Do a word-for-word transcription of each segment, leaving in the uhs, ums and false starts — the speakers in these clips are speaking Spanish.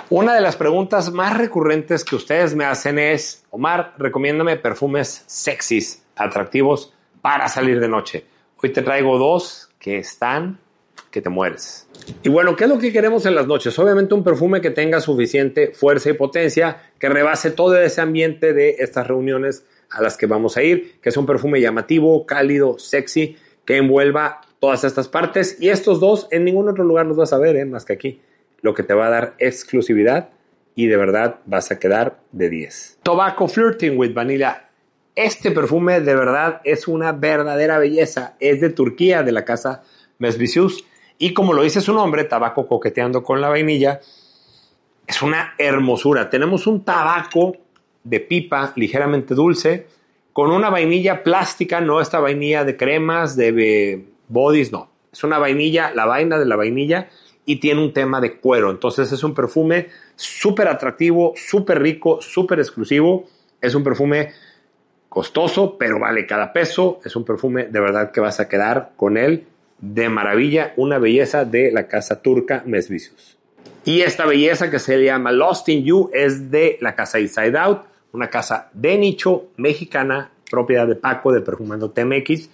Una de las preguntas más recurrentes que ustedes me hacen es: Omar, recomiéndame perfumes sexys, atractivos para salir de noche. Hoy te traigo dos que están que te mueres. Y bueno, ¿qué es lo que queremos en las noches? Obviamente un perfume que tenga suficiente fuerza y potencia, que rebase todo ese ambiente de estas reuniones a las que vamos a ir, que es un perfume llamativo, cálido, sexy, que envuelva todas estas partes. Y estos dos en ningún otro lugar los vas a ver, ¿eh? Más que aquí. Lo que te va a dar exclusividad y de verdad vas a quedar de diez. Tobacco Flirting with Vanilla. Este perfume de verdad es una verdadera belleza. Es de Turquía, de la casa Mes Vicious. Y como lo dice su nombre, tabaco coqueteando con la vainilla, es una hermosura. Tenemos un tabaco de pipa ligeramente dulce con una vainilla plástica, no esta vainilla de cremas, de bodies, no. Es una vainilla, la vaina de la vainilla, y tiene un tema de cuero. Entonces es un perfume súper atractivo, súper rico, súper exclusivo. Es un perfume costoso, pero vale cada peso. Es un perfume de verdad que vas a quedar con él de maravilla. Una belleza de la casa turca Mes Vicious. Y esta belleza que se llama Lost in You es de la casa Inside Out, una casa de nicho mexicana, propiedad de Paco de Perfumando T M X.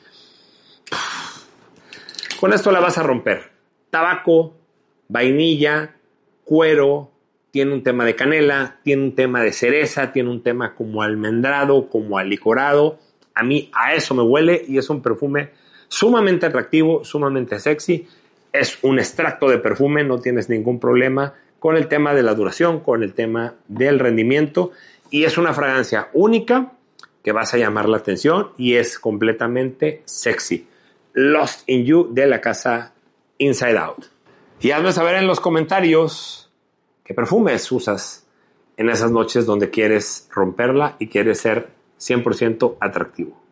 Con esto la vas a romper. Tabaco, vainilla, cuero, tiene un tema de canela, tiene un tema de cereza, tiene un tema como almendrado, como alicorado. A mí a eso me huele y es un perfume sumamente atractivo, sumamente sexy. Es un extracto de perfume, no tienes ningún problema con el tema de la duración, con el tema del rendimiento. Y es una fragancia única que vas a llamar la atención y es completamente sexy. Lost in You de la casa Inside Out. Y hazme saber en los comentarios qué perfumes usas en esas noches donde quieres romperla y quieres ser cien por ciento atractivo.